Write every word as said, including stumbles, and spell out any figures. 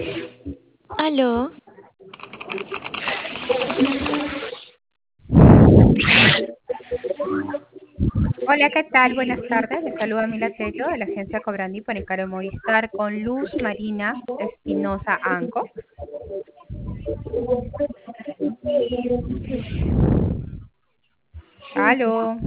Aló, Hola, ¿qué tal? Buenas tardes. Les saluda Mila Tello de la agencia Cobrandi para Encaro Movistar con Luz Marina Espinosa Anco. Aló.